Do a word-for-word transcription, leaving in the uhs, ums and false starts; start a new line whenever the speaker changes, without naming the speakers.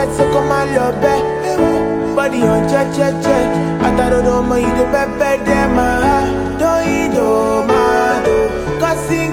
like so come on your bed. Body on che che che. I thought I don't mind you the pepper them. Don't eat oh my do. Cause